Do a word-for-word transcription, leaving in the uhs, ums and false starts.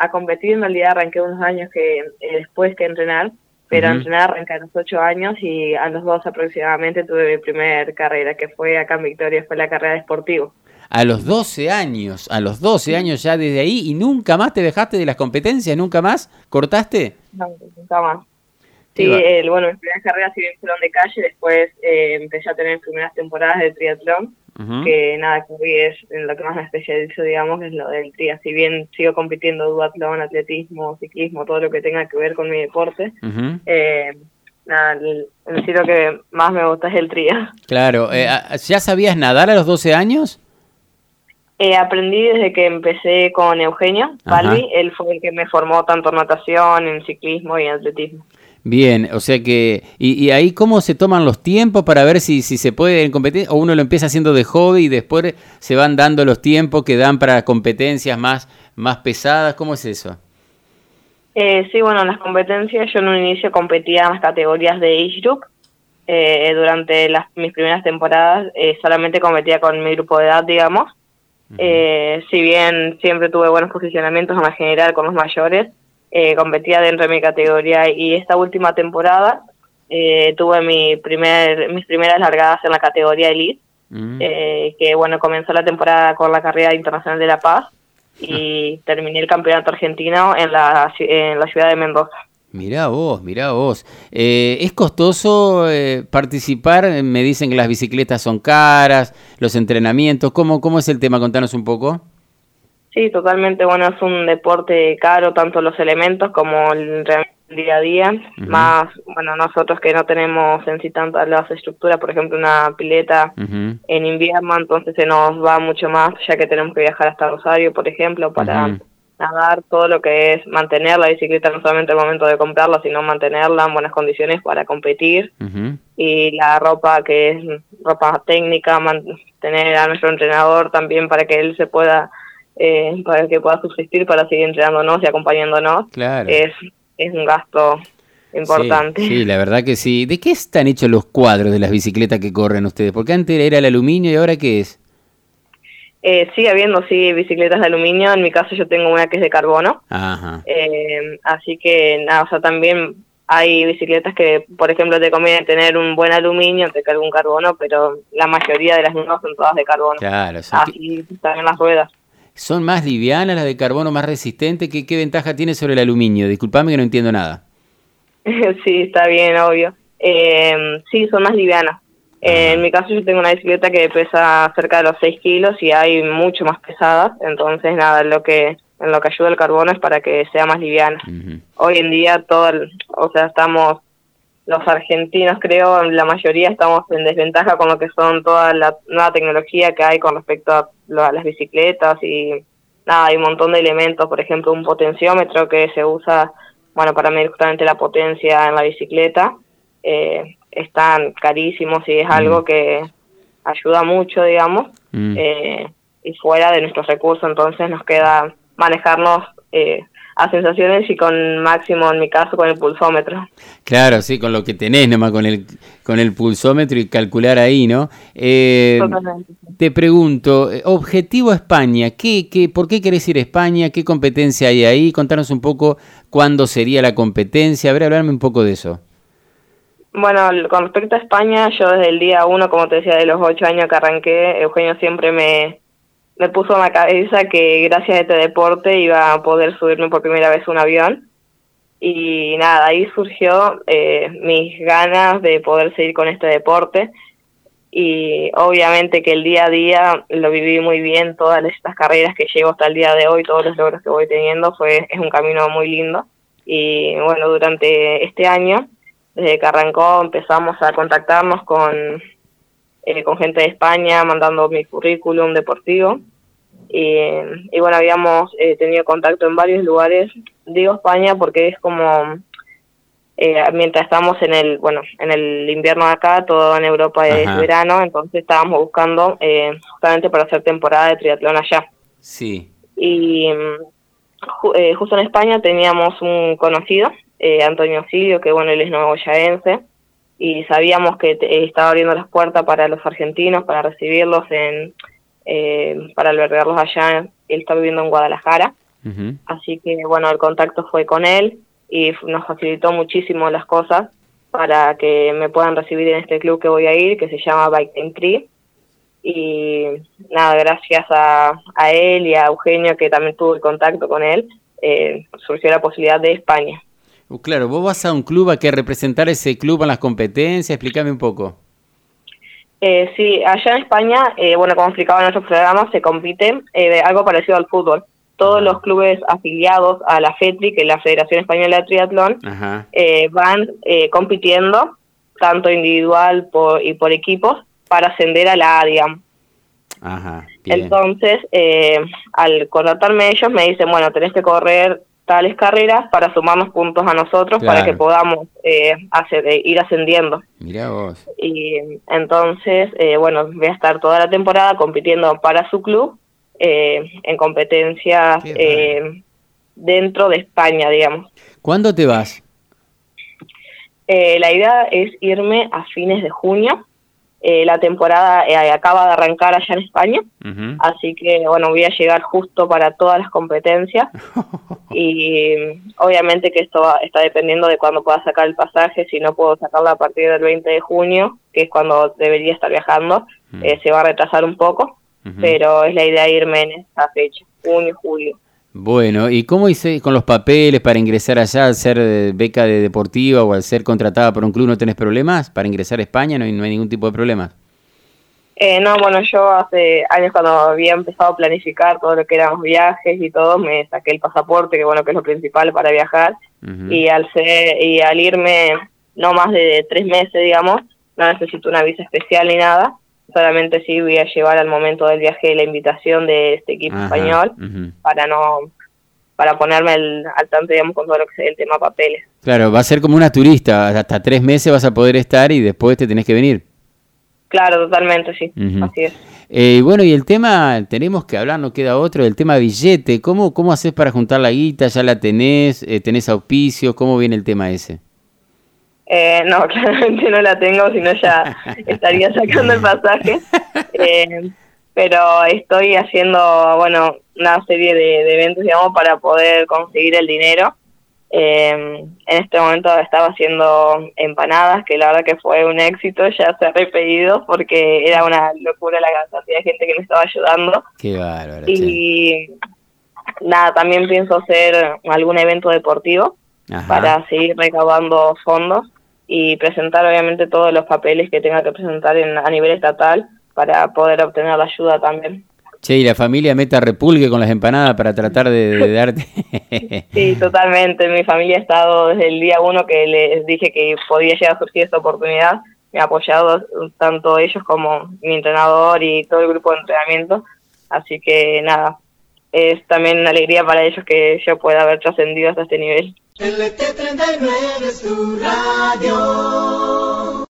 a competir en realidad arranqué unos años que eh, después que entrenar, pero uh-huh. entrenar arranqué a los ocho años y a los dos aproximadamente tuve mi primer carrera, que fue acá en Victoria, fue la carrera de Sportivo. A los doce años, a los doce años ya desde ahí, ¿y nunca más te dejaste de las competencias? ¿Nunca más cortaste? No, nunca más. Sí, el, bueno, mis primeras carreras si bien fueron de calle, después eh, empecé a tener primeras temporadas de triatlón, uh-huh. que nada, que hoy es en lo que más me especializo, digamos, es lo del tri. Si bien sigo compitiendo duatlón, atletismo, ciclismo, todo lo que tenga que ver con mi deporte, uh-huh. eh, nada, el, el estilo que más me gusta es el tri. Claro, eh, ¿ya sabías nadar a los doce años? Eh, aprendí desde que empecé con Eugenio Balbi, él fue el que me formó tanto en natación, en ciclismo y en atletismo. Bien, o sea que, y, y ahí cómo se toman los tiempos para ver si, si se puede competir, o uno lo empieza haciendo de hobby y después se van dando los tiempos que dan para competencias más, más pesadas, ¿cómo es eso? Eh, sí, bueno, en las competencias yo en un inicio competía en las categorías de age group, eh, durante las, mis primeras temporadas eh, solamente competía con mi grupo de edad, digamos. Eh, si bien siempre tuve buenos posicionamientos en la general con los mayores, eh, competía dentro de mi categoría y esta última temporada eh, tuve mi primer, mis primeras largadas en la categoría Elite, uh-huh. eh, que bueno, comenzó la temporada con la carrera internacional de La Paz y uh-huh. terminé el campeonato argentino en la, en la ciudad de Mendoza. Mirá vos, mirá vos. Eh, ¿Es costoso eh, participar? Me dicen que las bicicletas son caras, los entrenamientos. ¿Cómo, cómo es el tema? Contanos un poco. Sí, totalmente. Bueno, es un deporte caro, tanto los elementos como el día a día. Uh-huh. Más, bueno, nosotros que no tenemos en sí tantas las estructuras, por ejemplo, una pileta uh-huh. en invierno, entonces se nos va mucho más, ya que tenemos que viajar hasta Rosario, por ejemplo, para... Uh-huh. nadar, todo lo que es mantener la bicicleta, no solamente al momento de comprarla, sino mantenerla en buenas condiciones para competir. Uh-huh. Y la ropa, que es ropa técnica, mantener a nuestro entrenador también para que él se pueda, eh, para que pueda subsistir para seguir entrenándonos y acompañándonos. Claro. Es, es un gasto importante. Sí, sí, la verdad que sí. ¿De qué están hechos los cuadros de las bicicletas que corren ustedes? Porque antes era el aluminio y ahora ¿qué es? Eh, sigue habiendo, sí, bicicletas de aluminio. En mi caso yo tengo una que es de carbono. Ajá. Eh, así que, nada, o sea, también hay bicicletas que, por ejemplo, te conviene tener un buen aluminio antes que algún carbono, pero la mayoría de las nuevas son todas de carbono. Claro. O sea, así que también las ruedas. ¿Son más livianas las de carbono, más resistentes? ¿Qué, qué ventaja tiene sobre el aluminio? Disculpame que no entiendo nada. Sí, está bien, obvio. Eh, sí, son más livianas. Eh, en mi caso yo tengo una bicicleta que pesa cerca de los seis kilos y hay mucho más pesadas, entonces nada, lo que en lo que ayuda el carbono es para que sea más liviana. Uh-huh. Hoy en día todo, el, o sea, estamos, los argentinos creo, la mayoría estamos en desventaja con lo que son toda la nueva tecnología que hay con respecto a, lo, a las bicicletas y nada, hay un montón de elementos, por ejemplo un potenciómetro que se usa, bueno, para medir justamente la potencia en la bicicleta. Eh, están carísimos y es mm. algo que ayuda mucho, digamos, mm. eh, y fuera de nuestros recursos, entonces nos queda manejarnos eh, a sensaciones y con máximo, en mi caso, con el pulsómetro. Claro, sí, con lo que tenés nomás, con el con el pulsómetro y calcular ahí, ¿no? Eh, Totalmente. Te pregunto, objetivo España, ¿qué, qué, ¿por qué querés ir a España? ¿Qué competencia hay ahí? Contanos un poco cuándo sería la competencia, a ver, hablarme un poco de eso. Bueno, con respecto a España, yo desde el día uno, como te decía, de los ocho años que arranqué, Eugenio siempre me, me puso en la cabeza que gracias a este deporte iba a poder subirme por primera vez a un avión. Y nada, ahí surgió eh, mis ganas de poder seguir con este deporte. Y obviamente que el día a día lo viví muy bien, todas estas carreras que llevo hasta el día de hoy, todos los logros que voy teniendo, fue es un camino muy lindo. Y bueno, durante este año, desde que arrancó, empezamos a contactarnos con, eh, con gente de España, mandando mi currículum deportivo. Y, y bueno, habíamos eh, tenido contacto en varios lugares. Digo España porque es como, eh, mientras estamos en el, bueno, en el invierno de acá, todo en Europa es Ajá. verano, entonces estábamos buscando eh, justamente para hacer temporada de triatlón allá. Sí. Y ju- eh, justo en España teníamos un conocido, Eh, Antonio Silio, que bueno, él es novoyaense, y sabíamos que te, estaba abriendo las puertas para los argentinos, para recibirlos, en eh, para albergarlos allá. Él está viviendo en Guadalajara, Uh-huh. Así que bueno, el contacto fue con él y nos facilitó muchísimo las cosas para que me puedan recibir en este club que voy a ir, que se llama Bike Time Tri. Y nada, gracias a, a él y a Eugenio, que también tuvo el contacto con él, eh, surgió la posibilidad de España. Uh, claro, vos vas a un club a que representar ese club en las competencias, explícame un poco. Eh, sí, allá en España, eh, bueno, como explicaba en nuestros programas, se compite eh, algo parecido al fútbol. Todos los clubes afiliados a la FETRI, que es la Federación Española de Triatlón, eh, van eh, compitiendo, tanto individual por, y por equipos, para ascender a la A, digamos. Ajá, Entonces, eh, al contratarme ellos, me dicen, bueno, tenés que correr tales carreras para sumarnos puntos a nosotros, claro, para que podamos eh, hacer, eh, ir ascendiendo. Mirá vos. Y entonces, eh, bueno, voy a estar toda la temporada compitiendo para su club, eh, en competencias eh, dentro de España, digamos. ¿Cuándo te vas? Eh, la idea es irme a fines de junio. Eh, la temporada eh, acaba de arrancar allá en España, uh-huh. Así que bueno, voy a llegar justo para todas las competencias y obviamente que esto va, está dependiendo de cuándo pueda sacar el pasaje. Si no puedo sacarlo a partir del veinte de junio, que es cuando debería estar viajando, uh-huh. eh, se va a retrasar un poco, uh-huh. Pero es la idea irme en esa fecha, junio, julio. Bueno, ¿y cómo hice con los papeles para ingresar allá, al ser beca de deportiva o al ser contratada por un club? ¿No tenés problemas para ingresar a España? ¿No hay, no hay ningún tipo de problemas? Eh, no, bueno, yo hace años, cuando había empezado a planificar todo lo que eran los viajes y todo, me saqué el pasaporte, que bueno, que es lo principal para viajar, uh-huh. y al ser, y al irme no más de tres meses, digamos, no necesito una visa especial ni nada. Solamente sí voy a llevar al momento del viaje la invitación de este equipo, ajá, español, uh-huh. para no para ponerme el, al tanto, digamos, con todo lo que es el tema papeles. Claro, va a ser como una turista, hasta tres meses vas a poder estar y después te tenés que venir. Claro, totalmente, sí, uh-huh. Así es. Eh, bueno, y el tema, tenemos que hablar, no queda otro, el tema billete. ¿Cómo, cómo haces para juntar la guita? ¿Ya la tenés? Eh, ¿Tenés auspicios? ¿Cómo viene el tema ese? Eh, no, claramente no la tengo, si no ya estaría sacando el pasaje. Eh, pero estoy haciendo, bueno, una serie de, de eventos, digamos, para poder conseguir el dinero. Eh, en este momento estaba haciendo empanadas, que la verdad que fue un éxito, ya se ha repetido porque era una locura la cantidad de gente que me estaba ayudando. Qué bárbaro. Y che. Nada, también pienso hacer algún evento deportivo, ajá, para seguir recaudando fondos y presentar obviamente todos los papeles que tenga que presentar en, a nivel estatal para poder obtener la ayuda también. Che, ¿y la familia meta repulgue con las empanadas para tratar de, de darte? Sí, totalmente. Mi familia ha estado desde el día uno que les dije que podía llegar a surgir esta oportunidad. Me ha apoyado tanto ellos como mi entrenador y todo el grupo de entrenamiento. Así que nada, es también una alegría para ellos que yo pueda haber trascendido hasta este nivel. L T treinta y nueve es tu radio.